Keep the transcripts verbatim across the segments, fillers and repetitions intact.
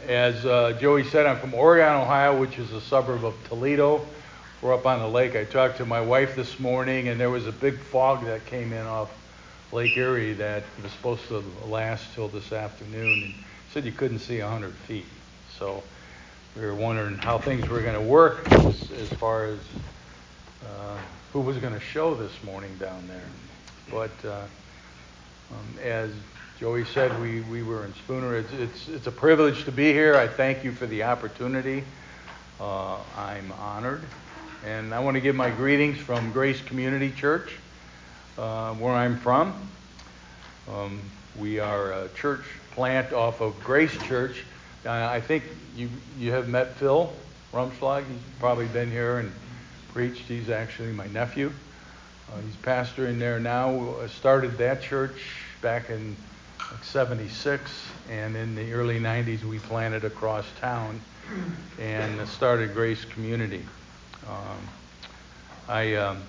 as uh, Joey said, I'm from Oregon, Ohio, which is a suburb of Toledo. We're up on the lake. I talked to my wife this morning, and there was a big fog that came in off Lake Erie that was supposed to last till this afternoon, and said you couldn't see one hundred feet. So we were wondering how things were going to work as, as far as uh, who was going to show this morning down there. But uh, um, as Joey said, we, we were in Spooner. It's, it's, it's a privilege to be here. I thank you for the opportunity. Uh, I'm honored. And I want to give my greetings from Grace Community Church, uh, where I'm from. Um, we are a church plant off of Grace Church. Uh, I think you you have met Phil Rumschlag. He's probably been here and preached. He's actually my nephew. Uh, he's pastoring there now. I started that church back in like seventy-six, and in the early nineties we planted across town and started Grace Community. Um, I um,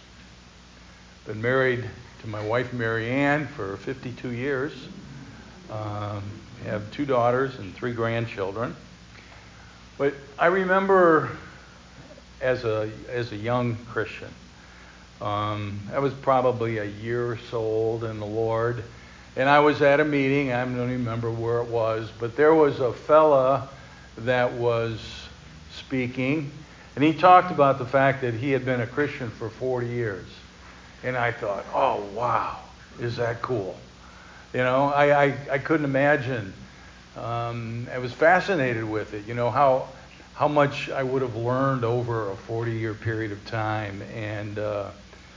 been married to my wife Mary Ann for fifty-two years. Um, have two daughters and three grandchildren. But I remember as a as a young Christian, um, I was probably a year or so old in the Lord, and I was at a meeting. I don't even remember where it was, but there was a fella that was speaking. And he talked about the fact that he had been a Christian for forty years. And I thought, oh, wow, is that cool? You know, I, I, I couldn't imagine. Um, I was fascinated with it, you know, how how much I would have learned over a forty-year period of time. And, uh,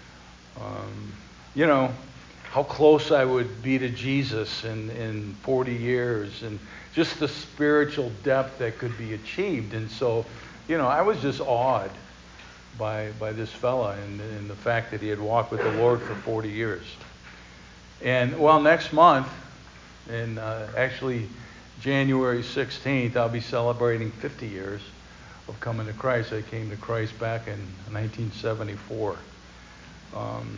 um, you know, how close I would be to Jesus in, in forty years. And just the spiritual depth that could be achieved. And so, you know, I was just awed by by this fella and, and the fact that he had walked with the Lord for forty years. And, well, next month, in uh, actually January sixteenth, I'll be celebrating fifty years of coming to Christ. I came to Christ back in nineteen seventy-four. Um,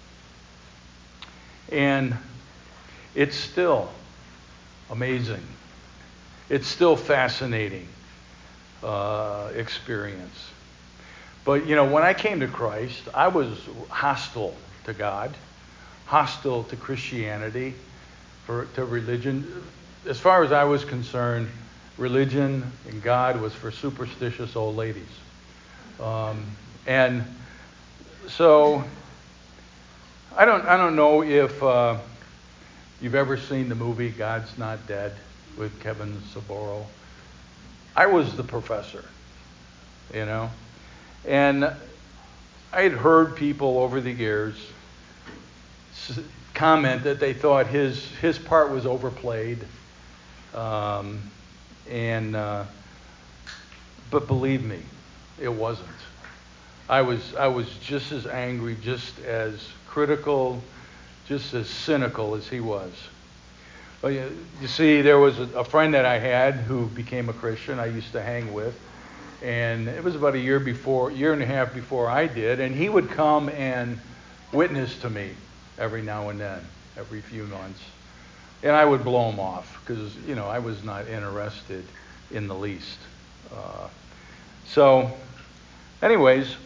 and it's still amazing. It's still fascinating. Uh, experience. But, you know, when I came to Christ, I was hostile to God, hostile to Christianity, for, to religion. As far as I was concerned, religion and God was for superstitious old ladies. Um, and so, I don't, I don't know if uh, you've ever seen the movie God's Not Dead with Kevin Sorbo. I was the professor, you know, and I had heard people over the years comment that they thought his his part was overplayed, um, and uh, but believe me, it wasn't. I was I was just as angry, just as critical, just as cynical as he was. Well, you, you see, there was a, a friend that I had who became a Christian. I used to hang with, and it was about a year before, year and a half before I did, and he would come and witness to me every now and then, every few months, and I would blow him off because, you know, I was not interested in the least. Uh, so, anyways,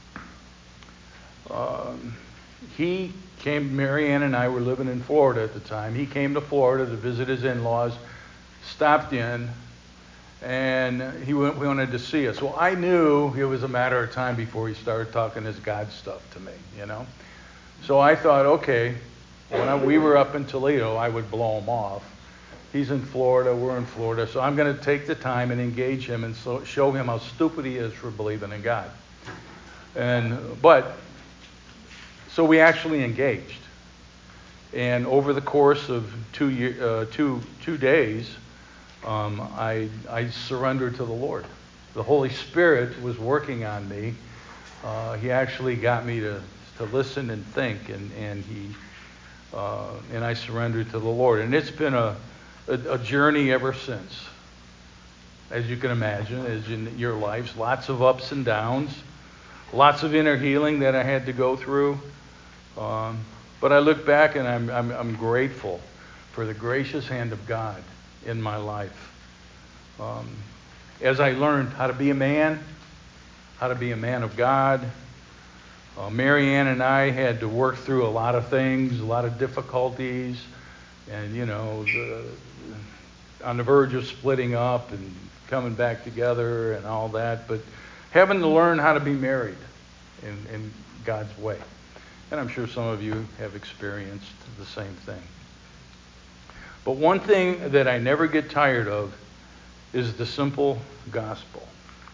um, he came, Mary Ann and I were living in Florida at the time. He came to Florida to visit his in-laws, stopped in, and he went, wanted to see us. Well, I knew it was a matter of time before he started talking his God stuff to me, you know. So I thought, okay, when I, we were up in Toledo, I would blow him off. He's in Florida, we're in Florida, so I'm going to take the time and engage him and so, show him how stupid he is for believing in God. And but... So we actually engaged, and over the course of two year, uh, two two days, um, I I surrendered to the Lord. The Holy Spirit was working on me. Uh, he actually got me to, to listen and think, and and he uh, and I surrendered to the Lord. And it's been a, a a journey ever since, as you can imagine, as in your lives, lots of ups and downs, lots of inner healing that I had to go through. Um, but I look back and I'm, I'm I'm grateful for the gracious hand of God in my life. Um, as I learned how to be a man, how to be a man of God, uh, Mary Ann and I had to work through a lot of things, a lot of difficulties, and, you know, the, on the verge of splitting up and coming back together and all that, but having to learn how to be married in, in God's way. And I'm sure some of you have experienced the same thing. But one thing that I never get tired of is the simple gospel.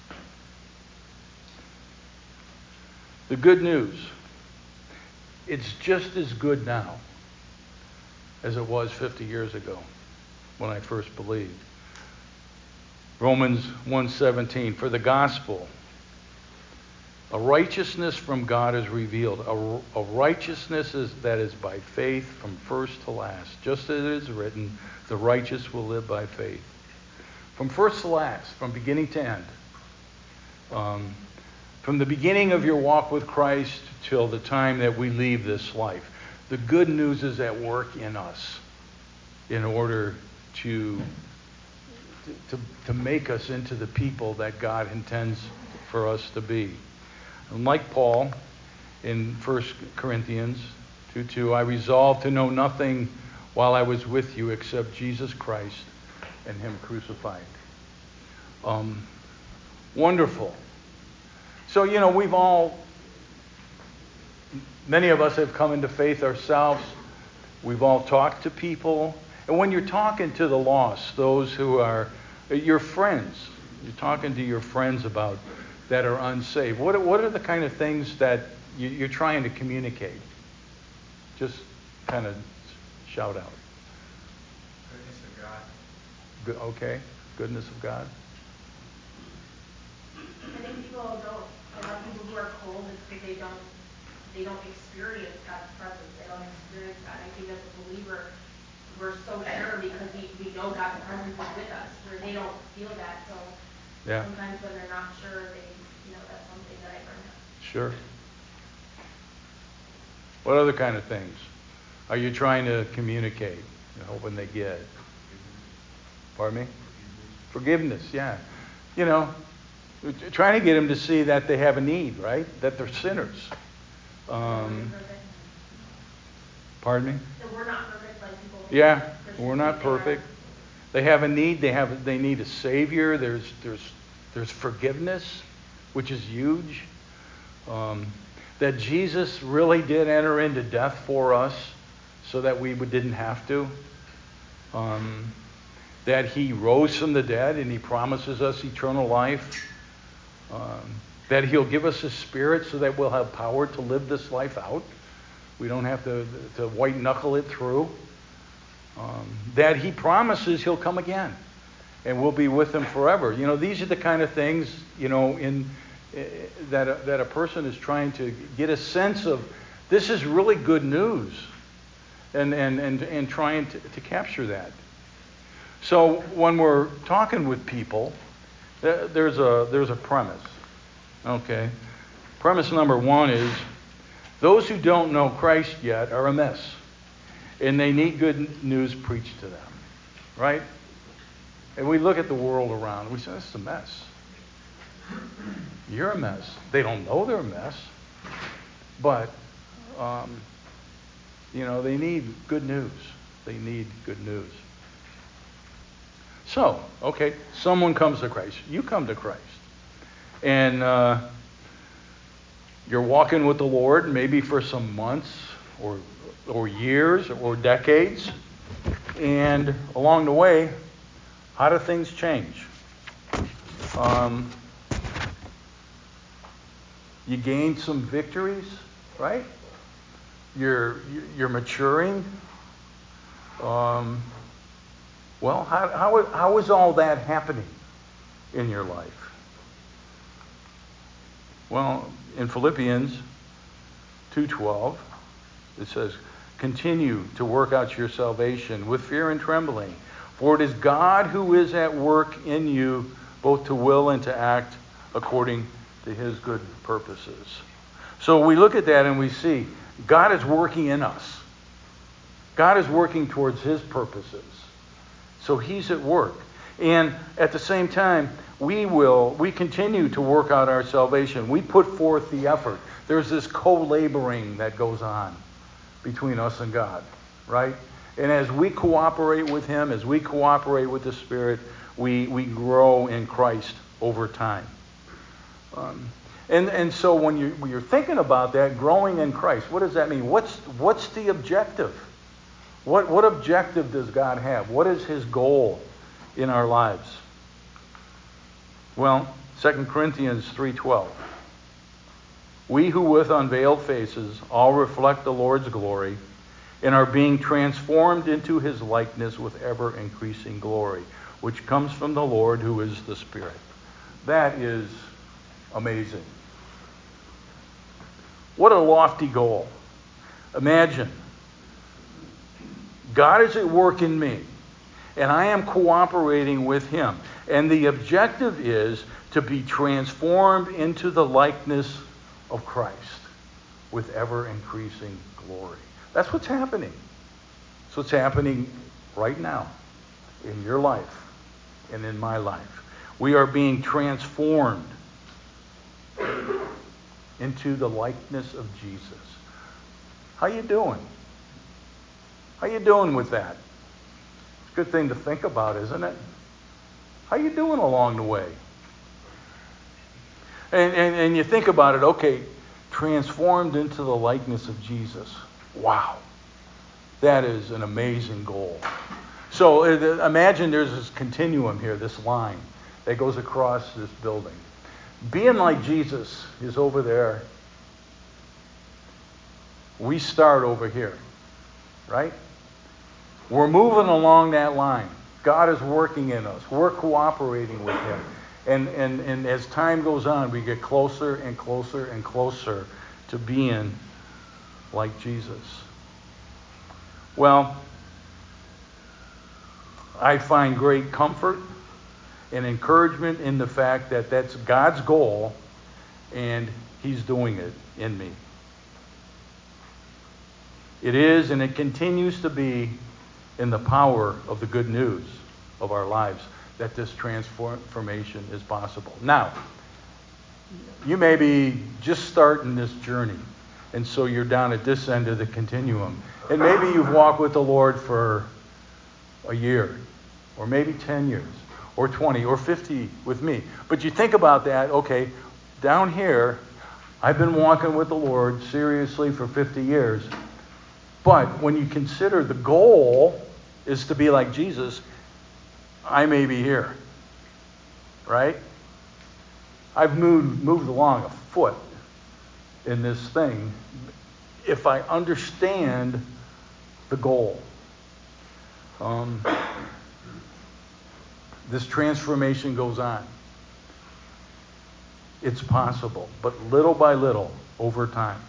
The good news. It's just as good now as it was fifty years ago when I first believed. Romans one seventeen, for the gospel, a righteousness from God is revealed, a, a righteousness is, that is by faith from first to last. Just as it is written, the righteous will live by faith. From first to last, from beginning to end. Um, from the beginning of your walk with Christ till the time that we leave this life. The good news is at work in us in order to, to, to make us into the people that God intends for us to be. And like Paul in First Corinthians two two, I resolved to know nothing while I was with you except Jesus Christ and Him crucified. Um, wonderful. So, you know, we've all, many of us have come into faith ourselves. We've all talked to people. And when you're talking to the lost, those who are your friends, you're talking to your friends about that are unsaved. What are, what are the kind of things that you, you're trying to communicate? Just kind of shout out. Goodness of God. Good, okay, goodness of God. I think people don't, a lot of people who are cold, it's because they don't, they don't experience God's presence. They don't experience God. I think as a believer, we're so sure because we, we know God's presence is with us, where they don't feel that. So Yeah. sometimes when they're not sure, they, you know, that's something that I bring up. Sure. What other kind of things are you trying to communicate and hoping they get? Pardon me? Forgiveness, yeah. You know, trying to get them to see that they have a need, right? That they're sinners. Um, pardon me? That we're not perfect like people think. Yeah, Christians we're not think they are. perfect. They have a need. They have. They need a Savior. There's there's there's forgiveness, which is huge. Um, that Jesus really did enter into death for us, so that we didn't have to. Um, that He rose from the dead and He promises us eternal life. Um, that He'll give us His Spirit so that we'll have power to live this life out. We don't have to, to white knuckle it through. Um, that He promises He'll come again and we'll be with Him forever. You know, these are the kind of things, you know, in uh, that, a, that a person is trying to get a sense of. This is really good news, and, and, and, and trying to, to capture that. So when we're talking with people, there's a there's a premise. Okay. Premise number one is those who don't know Christ yet are a mess. And they need good news preached to them. Right? And we look at the world around, we say, this is a mess. You're a mess. They don't know they're a mess. But, um, you know, they need good news. They need good news. So, okay, someone comes to Christ. You come to Christ. And uh, you're walking with the Lord maybe for some months or or years or decades. And along the way, how do things change? Um, you gain some victories, right? You're you're maturing. Um, well, how how how is all that happening in your life? Well, in Philippians two twelve, it says, continue to work out your salvation with fear and trembling, for it is God who is at work in you, both to will and to act according to His good purposes. So we look at that and we see God is working in us. God is working towards His purposes. So He's at work. And at the same time, we will, we continue to work out our salvation. We put forth the effort. There's this co-laboring that goes on between us and God, right? And as we cooperate with Him, as we cooperate with the Spirit, we, we grow in Christ over time. Um, and, and so when, you, when you're thinking about that, growing in Christ, what does that mean? What's, what's the objective? What, what objective does God have? What is His goal in our lives? Well, Second Corinthians three twelve. We who with unveiled faces all reflect the Lord's glory and are being transformed into His likeness with ever-increasing glory, which comes from the Lord who is the Spirit. That is amazing. What a lofty goal. Imagine, God is at work in me, and I am cooperating with Him. And the objective is to be transformed into the likeness of Christ with ever-increasing glory. That's what's happening. That's what's happening right now in your life and in my life. We are being transformed into the likeness of Jesus. How you doing? How you doing with that? It's a good thing to think about, isn't it? How you doing along the way? And, and, and you think about it, okay, transformed into the likeness of Jesus. Wow. That is an amazing goal. So uh, imagine there's this continuum here, this line that goes across this building. Being like Jesus is over there. We start over here, right? We're moving along that line. God is working in us. We're cooperating with Him. And, and, and as time goes on, we get closer and closer and closer to being like Jesus. Well, I find great comfort and encouragement in the fact that that's God's goal and He's doing it in me. It is and it continues to be in the power of the good news of our lives that this transformation is possible. Now, you may be just starting this journey, and so you're down at this end of the continuum. And maybe you've walked with the Lord for a year, or maybe ten years, or twenty, or fifty with me. But you think about that, okay, down here, I've been walking with the Lord seriously for fifty years. But when you consider the goal is to be like Jesus, I may be here, right? I've moved, moved along a foot in this thing if I understand the goal. Um, this transformation goes on. It's possible, but little by little, over time.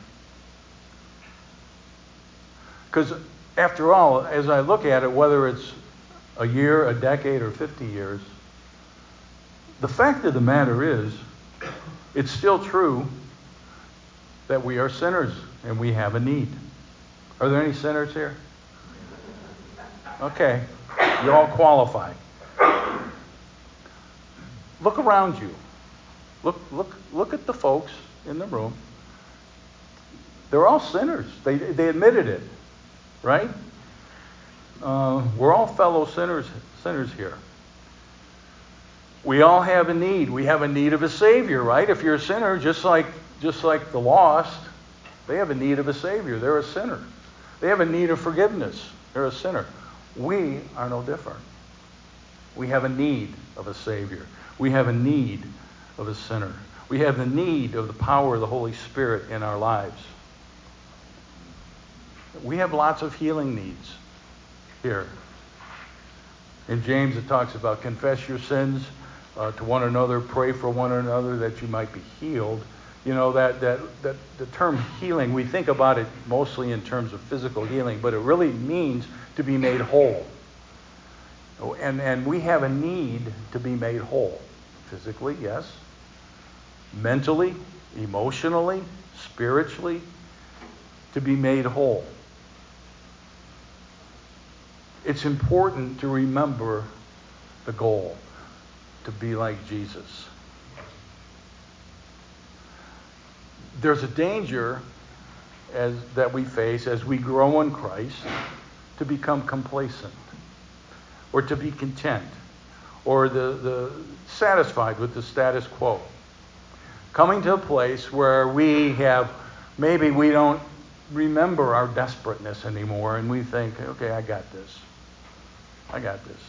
Because after all, as I look at it, whether it's a year, a decade, or fifty years, the fact of the matter is, it's still true that we are sinners and we have a need. Are there any sinners here? Okay, you all qualify. Look around you. Look, look, look at the folks in the room. They're all sinners. They, they admitted it, right? Uh, we're all fellow sinners, sinners here. We all have a need. We have a need of a Savior, right? If you're a sinner, just like just like the lost, they have a need of a Savior. They're a sinner. They have a need of forgiveness. They're a sinner. We are no different. We have a need of a Savior. We have a need of a sinner. We have the need of the power of the Holy Spirit in our lives. We have lots of healing needs here. In James it talks about confess your sins uh, to one another, pray for one another that you might be healed. You know, that, that, that the term healing, we think about it mostly in terms of physical healing, but it really means to be made whole. And, and we have a need to be made whole. Physically, yes. Mentally, emotionally, spiritually, to be made whole. It's important to remember the goal, to be like Jesus. There's a danger as that we face as we grow in Christ to become complacent, or to be content, or the, the satisfied with the status quo. Coming to a place where we have, maybe we don't remember our desperateness anymore, and we think, okay, I got this. I got this.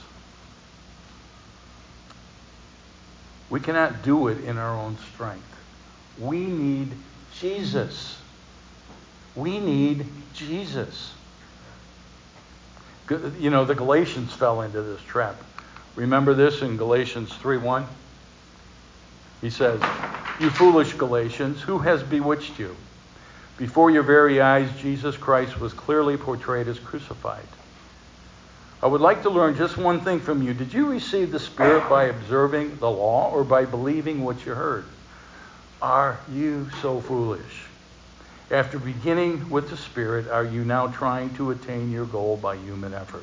We cannot do it in our own strength. We need Jesus. We need Jesus. You know, the Galatians fell into this trap. Remember this in Galatians three one? He says, "You foolish Galatians, who has bewitched you? Before your very eyes, Jesus Christ was clearly portrayed as crucified. I would like to learn just one thing from you. Did you receive the Spirit by observing the law or by believing what you heard? Are you so foolish? After beginning with the Spirit, are you now trying to attain your goal by human effort?"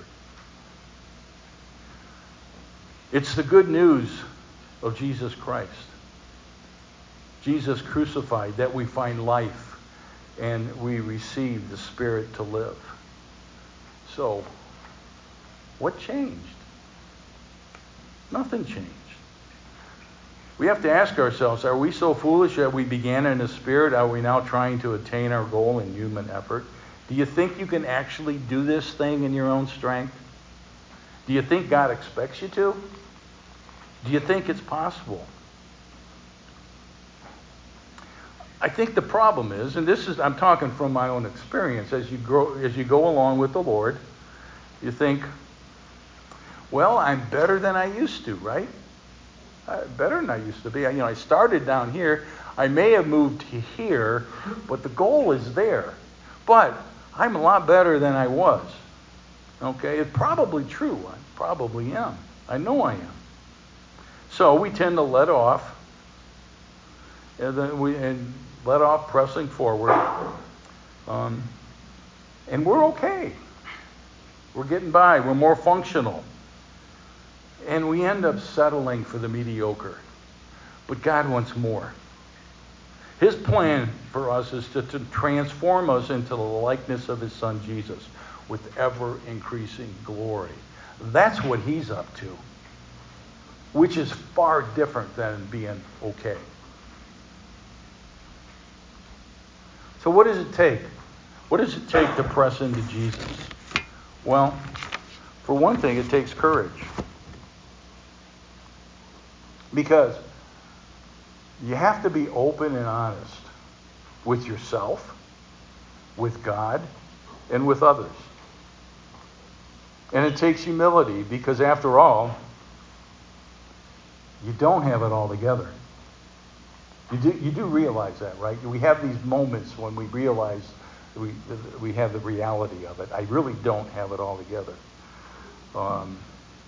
It's the good news of Jesus Christ, Jesus crucified, that we find life and we receive the Spirit to live. So, what changed? Nothing changed. We have to ask ourselves, are we so foolish that we began in the Spirit? Are we now trying to attain our goal in human effort? Do you think you can actually do this thing in your own strength? Do you think God expects you to? Do you think it's possible? I think the problem is, and this is, I'm talking from my own experience, as you grow, as you go along with the Lord, you think, well, I'm better than I used to, right? Uh, better than I used to be. You know, I started down here. I may have moved to here, but the goal is there. But I'm a lot better than I was. Okay? It's probably true. I probably am. I know I am. So we tend to let off, and then we and let off pressing forward, um, and we're okay. We're getting by. We're more functional. And we end up settling for the mediocre. But God wants more. His plan for us is to, to transform us into the likeness of His Son Jesus with ever-increasing glory. That's what He's up to, which is far different than being okay. So what does it take? What does it take to press into Jesus? Well, for one thing, it takes courage. Because you have to be open and honest with yourself, with God, and with others. And it takes humility because, after all, you don't have it all together. You do, you do realize that, right? We have these moments when we realize we, we have the reality of it. I really don't have it all together. Um,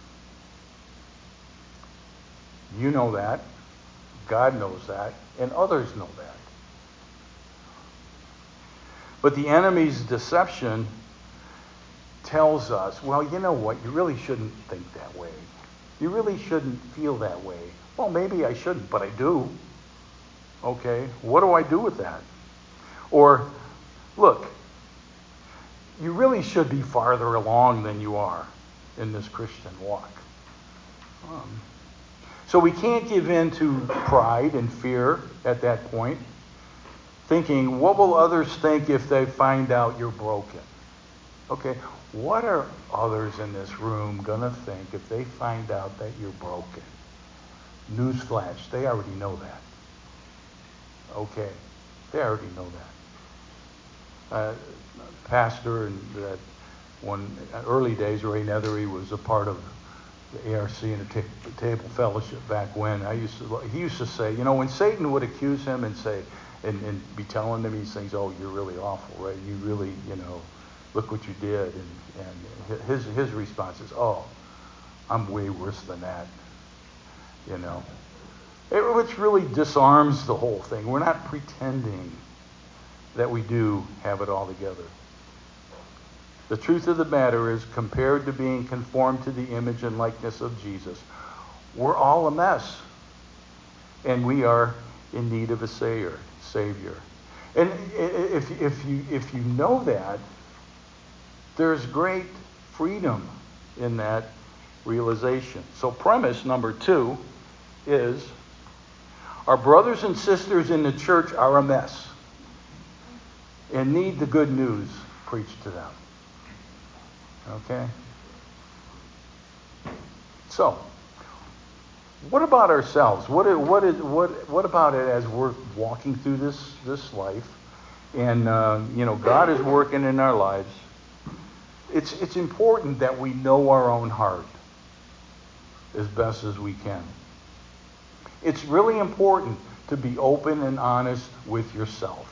you know that. God knows that. And others know that. But the enemy's deception tells us, well, you know what? You really shouldn't think that way. You really shouldn't feel that way. Well, maybe I shouldn't, but I do. Okay, what do I do with that? Or, look, you really should be farther along than you are in this Christian walk. Um, so we can't give in to pride and fear at that point, thinking, what will others think if they find out you're broken? Okay, what are others in this room going to think if they find out that you're broken? Newsflash, they already know that. Okay, they already know that. Uh, pastor in that one early days, Ray Nethery was a part of the A R C and the ta- Table Fellowship back when. I used to, he used to say, you know, when Satan would accuse him and say, and, and be telling him these things, oh, you're really awful, right? You really, you know, look what you did. And, and his his response is, oh, I'm way worse than that, you know. It, which really disarms the whole thing. We're not pretending that we do have it all together. The truth of the matter is, compared to being conformed to the image and likeness of Jesus, We're all a mess. And we are in need of a savior. Savior. And if, if, you, if you know that, there's great freedom in that realization. So premise number two is our brothers and sisters in the church are a mess and need the good news preached to them. Okay? So, what about ourselves? What, what, is, what, what about it as we're walking through this, this life? And, uh, you know, God is working in our lives. It's, it's important that we know our own heart as best as we can. It's really important to be open and honest with yourself.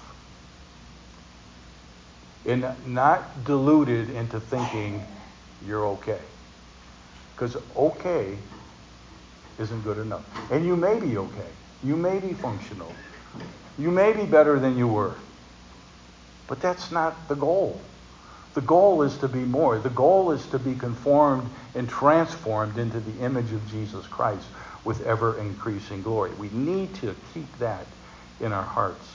And not deluded into thinking you're okay. Because okay isn't good enough. And you may be okay. You may be functional. You may be better than you were. But that's not the goal. The goal is to be more. The goal is to be conformed and transformed into the image of Jesus Christ with ever-increasing glory. We need to keep that in our hearts.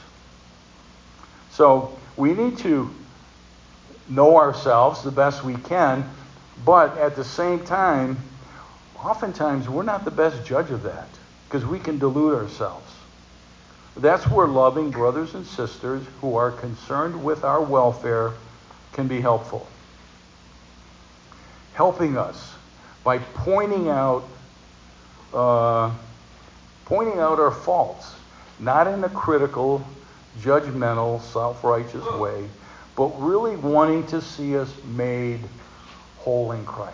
So we need to know ourselves the best we can, but at the same time, oftentimes we're not the best judge of that because we can delude ourselves. That's where loving brothers and sisters who are concerned with our welfare can be helpful. Helping us by pointing out uh, pointing out our faults, not in a critical, judgmental, self-righteous way, but really wanting to see us made whole in Christ.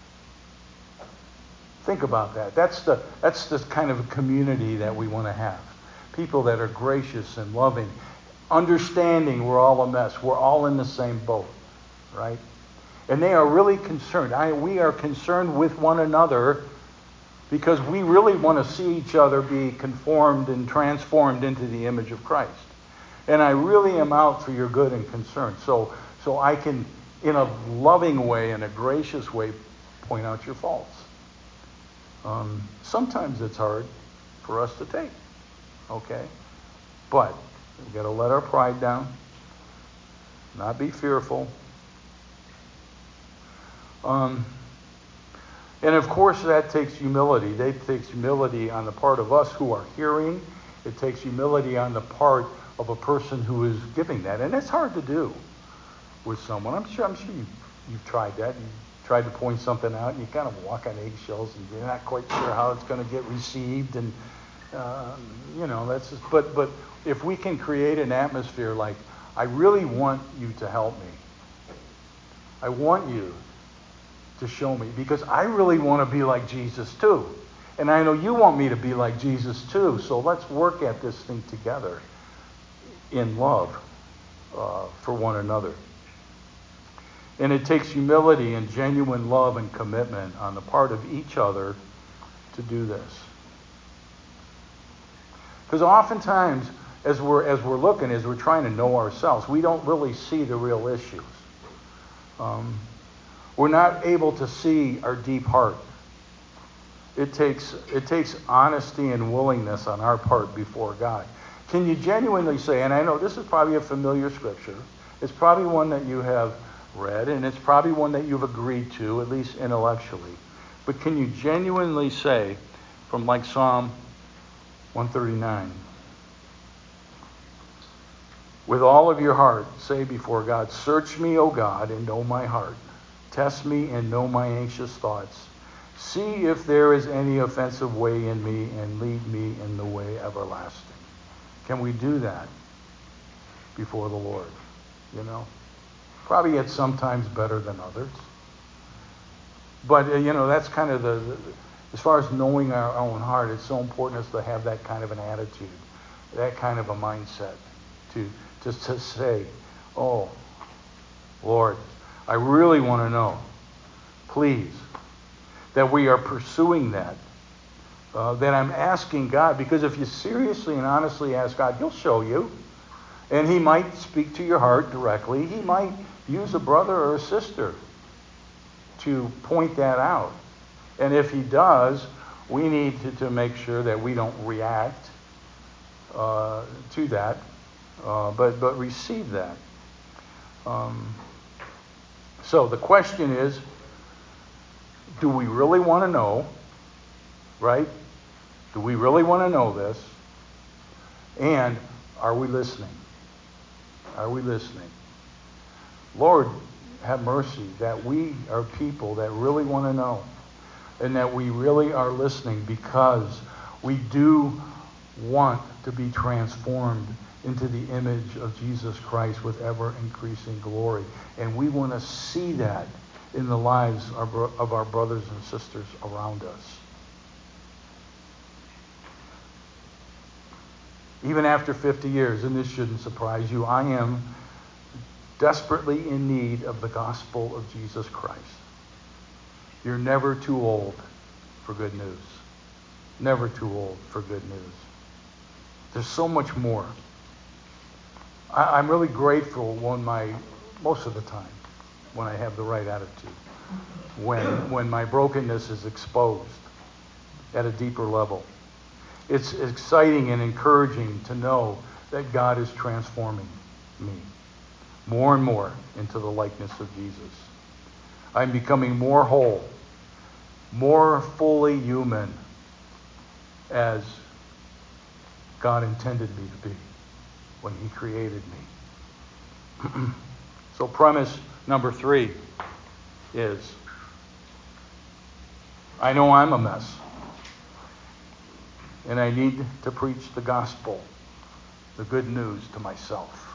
Think about that. That's the that's the kind of community that we want to have. People that are gracious and loving, understanding we're all a mess. We're all in the same boat, right? And they are really concerned. I, we are concerned with one another because we really want to see each other be conformed and transformed into the image of Christ. And I really am out for your good and concern. So, so I can, in a loving way, in a gracious way, point out your faults. Um, sometimes it's hard for us to take, okay? But we've got to let our pride down, not be fearful. Um, and of course that takes humility. That takes humility on the part of us who are hearing. It takes humility on the part of a person who is giving that. And it's hard to do with someone. I'm sure I'm sure you've, you've tried that. You've tried to point something out and you kind of walk on eggshells and you're not quite sure how it's going to get received. And, uh, you know, that's just, but, but if we can create an atmosphere like, I really want you to help me. I want you to show me because I really want to be like Jesus too. And I know you want me to be like Jesus too. So let's work at this thing together in love uh, for one another. And it takes humility and genuine love and commitment on the part of each other to do this. Because oftentimes, as we're as we're looking, as we're trying to know ourselves, we don't really see the real issues. Um, we're not able to see our deep heart. It takes it takes honesty and willingness on our part before God. Can you genuinely say, and I know this is probably a familiar scripture, it's probably one that you have read, and it's probably one that you've agreed to, at least intellectually, but can you genuinely say, from like Psalm one thirty-nine, with all of your heart, say before God, search me, O God, and know my heart. Test me and know my anxious thoughts. See if there is any offensive way in me and lead me in the way everlasting. Can we do that before the Lord? You know? Probably it's sometimes better than others. But, uh, you know, that's kind of the, the, as far as knowing our own heart, it's so important us to have that kind of an attitude, that kind of a mindset to just to say, oh, Lord, I really want to know, please, that we are pursuing that, uh, that I'm asking God, because if you seriously and honestly ask God, He'll show you, and He might speak to your heart directly. He might use a brother or a sister to point that out. And if He does, we need to, to make sure that we don't react uh, to that, uh, but, but receive that. Um, so the question is, do we really want to know, right? Do we really want to know this? And are we listening? Are we listening? Lord, have mercy that we are people that really want to know and that we really are listening, because we do want to be transformed into the image of Jesus Christ with ever increasing glory. And we want to see that in the lives of our, of our brothers and sisters around us. Even after fifty years, and this shouldn't surprise you, I am desperately in need of the gospel of Jesus Christ. You're never too old for good news. Never too old for good news. There's so much more. I, I'm really grateful when my, most of the time, when I have the right attitude, when when my brokenness is exposed at a deeper level. It's exciting and encouraging to know that God is transforming me more and more into the likeness of Jesus. I'm becoming more whole, more fully human as God intended me to be when He created me. So premise number three is, I know I'm a mess. And I need to preach the gospel, the good news, to myself.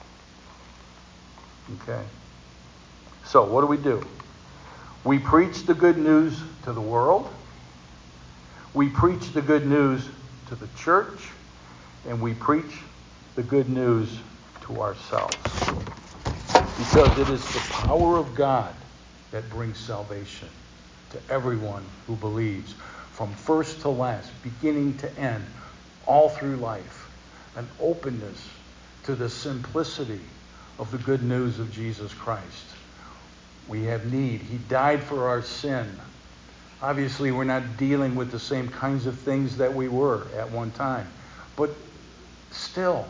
Okay? So, what do we do? We preach the good news to the world. We preach the good news to the church. And we preach the good news to ourselves. Because it is the power of God that brings salvation to everyone who believes. From first to last, beginning to end, all through life. An openness to the simplicity of the good news of Jesus Christ. We have need. He died for our sin. Obviously, we're not dealing with the same kinds of things that we were at one time. But still,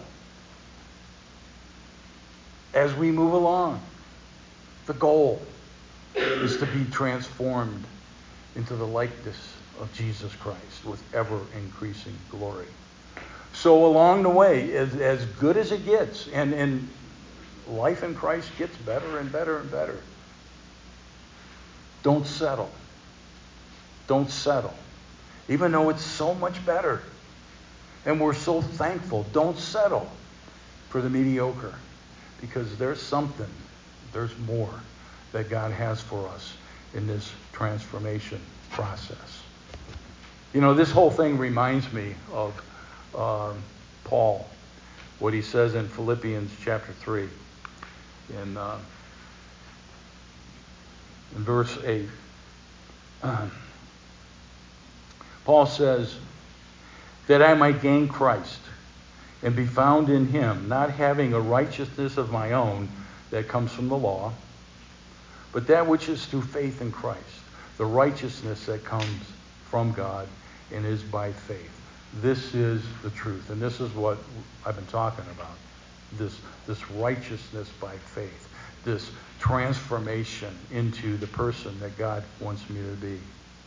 as we move along, the goal is to be transformed into the likeness of Jesus Christ with ever increasing glory. So along the way, as, as good as it gets, and, and life in Christ gets better and better and better, don't settle. Don't settle. Even though it's so much better, and we're so thankful, don't settle for the mediocre, because there's something, there's more that God has for us in this transformation process. You know, this whole thing reminds me of um, Paul, what he says in Philippians chapter three, in, uh, in verse eight. Uh, Paul says, that I might gain Christ and be found in Him, not having a righteousness of my own that comes from the law, but that which is through faith in Christ, the righteousness that comes from God and is by faith. This is the truth, and this is what I've been talking about. This, this righteousness by faith, this transformation into the person that God wants me to be.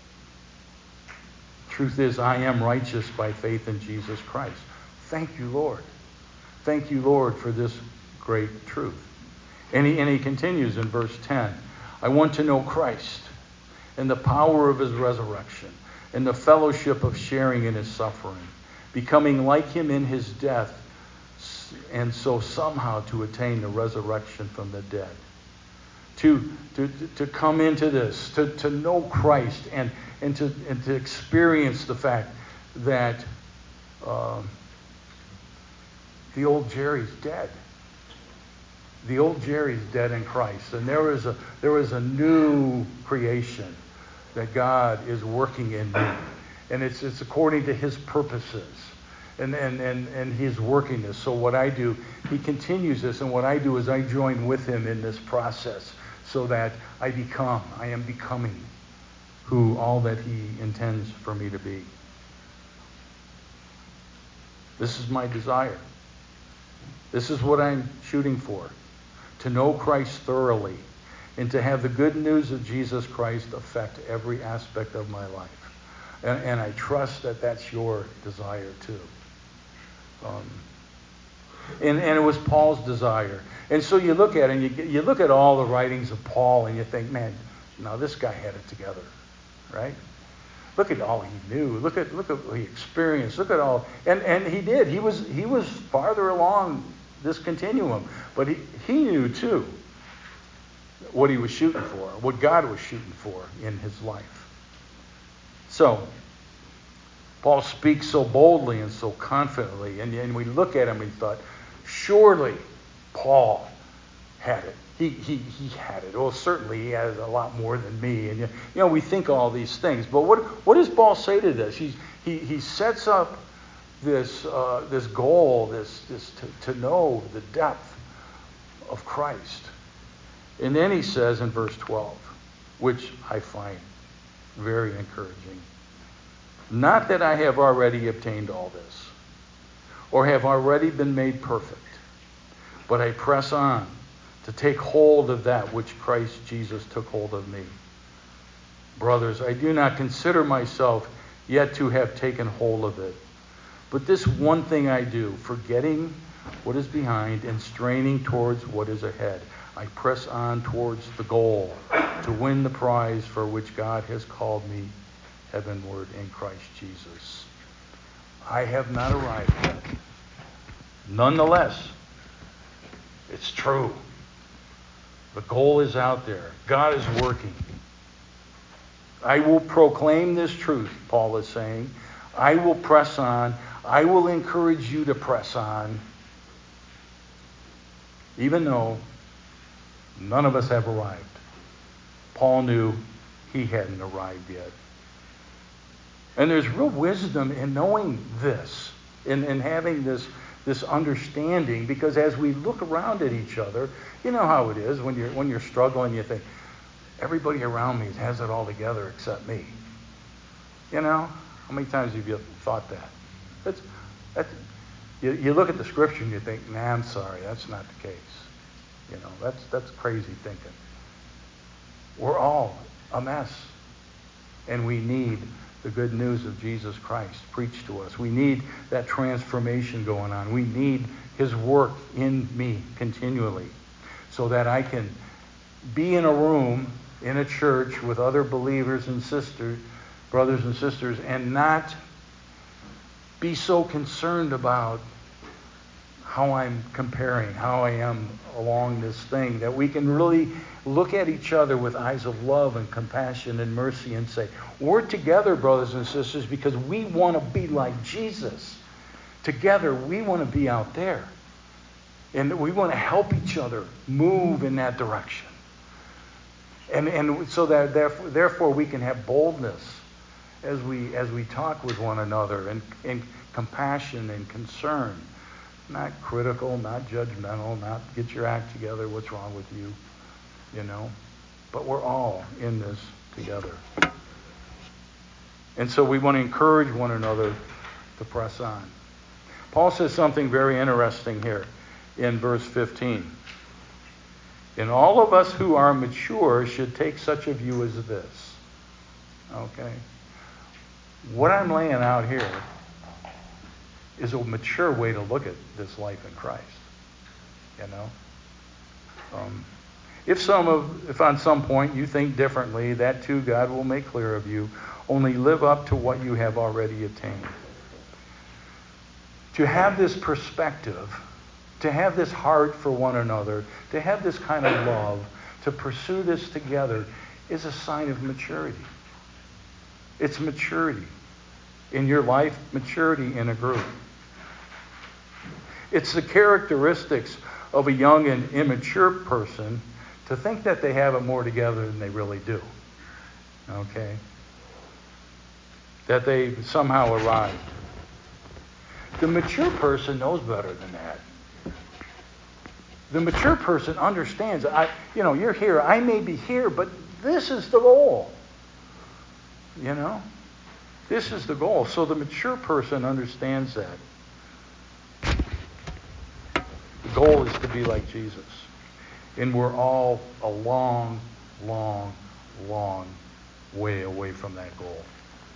Truth is, I am righteous by faith in Jesus Christ. Thank you, Lord. Thank you, Lord, for this great truth. And he, and he continues in verse ten. I want to know Christ and the power of His resurrection and the fellowship of sharing in His suffering, becoming like Him in His death, and so somehow to attain the resurrection from the dead. To, to, to come into this, to, to know Christ, and, and, to, and to experience the fact that um, the old Jerry's dead. The old Jerry's dead in Christ. And there is a, there is a new creation that God is working in me. And it's, it's according to His purposes. And, and, and, and He's working this. So what I do, He continues this, and what I do is I join with Him in this process so that I become, I am becoming who all that he intends for me to be. This is my desire. This is what I'm shooting for. To know Christ thoroughly and to have the good news of Jesus Christ affect every aspect of my life. And, and I trust that that's your desire too. Um, and, and it was Paul's desire. And so you look at it, and you, you look at all the writings of Paul, and you think, man, now this guy had it together, right? Look at all he knew. Look at look at what he experienced. Look at all, and and he did. He was he was farther along this continuum, but he he knew too what he was shooting for, what God was shooting for in his life. So Paul speaks so boldly and so confidently, and, and we look at him and thought, surely Paul had it. He he he had it. Well, certainly he has a lot more than me. And you know, we think all these things. But what what does Paul say to this? He he he sets up this uh, this goal, this this to, to know the depth of Christ. And then he says in verse twelve, which I find very encouraging, not that I have already obtained all this, or have already been made perfect, but I press on to take hold of that which Christ Jesus took hold of me. Brothers, I do not consider myself yet to have taken hold of it. But this one thing I do, forgetting what is behind and straining towards what is ahead, I press on towards the goal to win the prize for which God has called me heavenward in Christ Jesus. I have not arrived yet. Nonetheless, it's true. The goal is out there. God is working. I will proclaim this truth, Paul is saying. I will press on. I will encourage you to press on. Even though none of us have arrived. Paul knew he hadn't arrived yet. And there's real wisdom in knowing this, in, in having this this understanding, because as we look around at each other, you know how it is when you're when you're struggling, you think, everybody around me has it all together except me. You know? How many times have you thought that? That's, that's, you, you look at the scripture and you think, nah, I'm sorry, that's not the case. You know, that's that's crazy thinking. We're all a mess. And we need the good news of Jesus Christ preached to us. We need that transformation going on. We need his work in me continually so that I can be in a room, in a church with other believers and sisters, brothers and sisters, and not be so concerned about how I'm comparing, how I am along this thing, that we can really look at each other with eyes of love and compassion and mercy and say, we're together, brothers and sisters, because we want to be like Jesus. Together, we want to be out there. And we want to help each other move in that direction. And and so that therefore, therefore we can have boldness as we as we talk with one another, and, and compassion and concern. Not critical, not judgmental, not get your act together, what's wrong with you, you know. But we're all in this together. And so we want to encourage one another to press on. Paul says something very interesting here in verse fifteen. And all of us who are mature should take such a view as this. Okay? What I'm laying out here is a mature way to look at this life in Christ. You know? Um, if some of, if on some point you think differently, that too God will make clear of you. Only live up to what you have already attained. To have this perspective, to have this heart for one another, to have this kind of love, to pursue this together, is a sign of maturity. It's maturity in your life, maturity in a group. It's the characteristics of a young and immature person to think that they have it more together than they really do. Okay? That they somehow arrived. The mature person knows better than that. The mature person understands, I, you know, you're here, I may be here, but this is the goal. You know? This is the goal. So the mature person understands that. The goal is to be like Jesus. And we're all a long, long, long way away from that goal.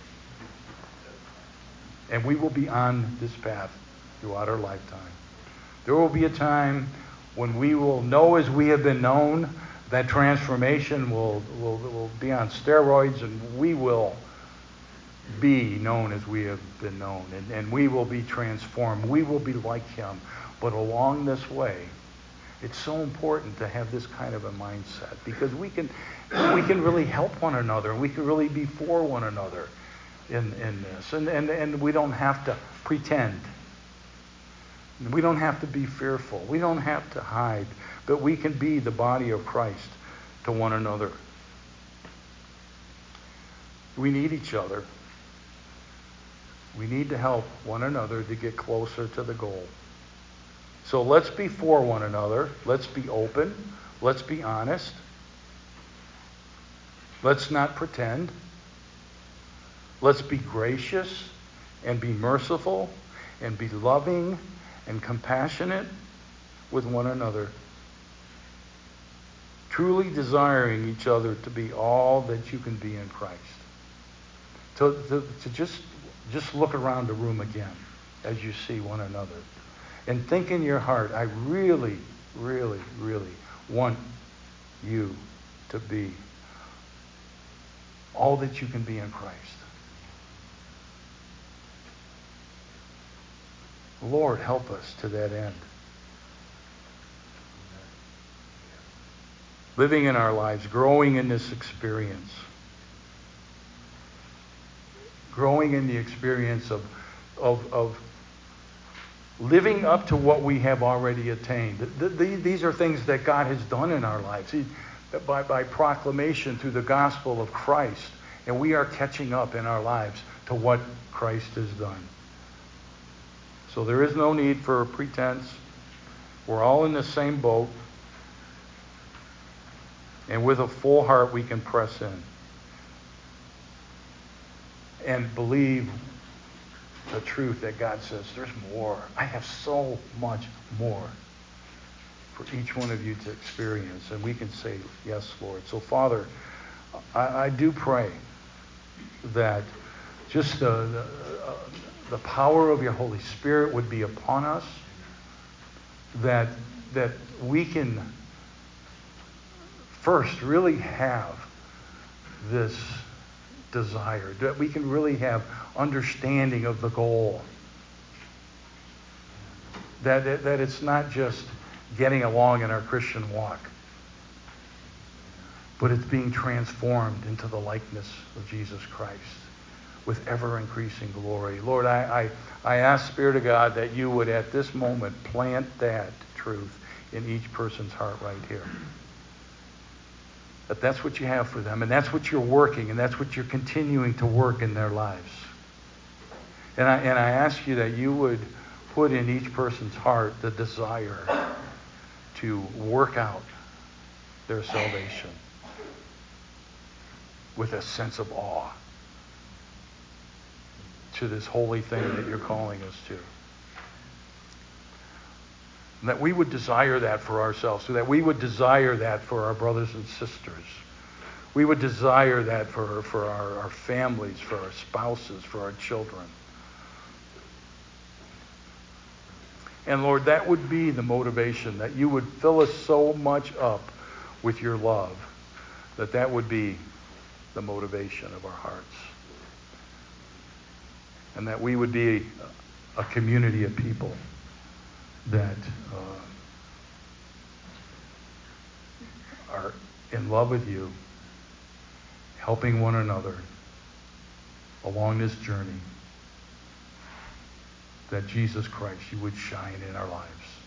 And we will be on this path throughout our lifetime. There will be a time when we will know as we have been known. That transformation will, will, will be on steroids, and we will be known as we have been known. And, and we will be transformed. We will be like him. But along this way, it's so important to have this kind of a mindset, because we can we can really help one another, and we can really be for one another in, in this. And, and, and we don't have to pretend. We don't have to be fearful. We don't have to hide. But we can be the body of Christ to one another. We need each other. We need to help one another to get closer to the goal. So let's be for one another. Let's be open. Let's be honest. Let's not pretend. Let's be gracious and be merciful and be loving and compassionate with one another. Truly desiring each other to be all that you can be in Christ. To, to, to just, just look around the room again as you see one another. And think in your heart, I really, really, really want you to be all that you can be in Christ. Lord, help us to that end. Living in our lives, growing in this experience. Growing in the experience of, of, of living up to what we have already attained. The, the, these are things that God has done in our lives. He, by, by proclamation through the gospel of Christ. And we are catching up in our lives to what Christ has done. So there is no need for pretense. We're all in the same boat. And with a full heart we can press in. And believe the truth that God says, there's more. I have so much more for each one of you to experience. And we can say, yes, Lord. So, Father, I, I do pray that just the, the, uh, the power of your Holy Spirit would be upon us, that, that we can first really have this desire, that we can really have understanding of the goal, that, that, that it's not just getting along in our Christian walk, but it's being transformed into the likeness of Jesus Christ with ever-increasing glory. Lord, I, I, I ask, Spirit of God, that you would at this moment plant that truth in each person's heart right here. That that's what you have for them, and that's what you're working, and that's what you're continuing to work in their lives. And I, and I ask you that you would put in each person's heart the desire to work out their salvation with a sense of awe to this holy thing that you're calling us to. And that we would desire that for ourselves, so that we would desire that for our brothers and sisters. We would desire that for, for our, our families, for our spouses, for our children. And Lord, that would be the motivation, that you would fill us so much up with your love, that that would be the motivation of our hearts. And that we would be a community of people that uh, are in love with you, helping one another along this journey, that Jesus Christ, you would shine in our lives.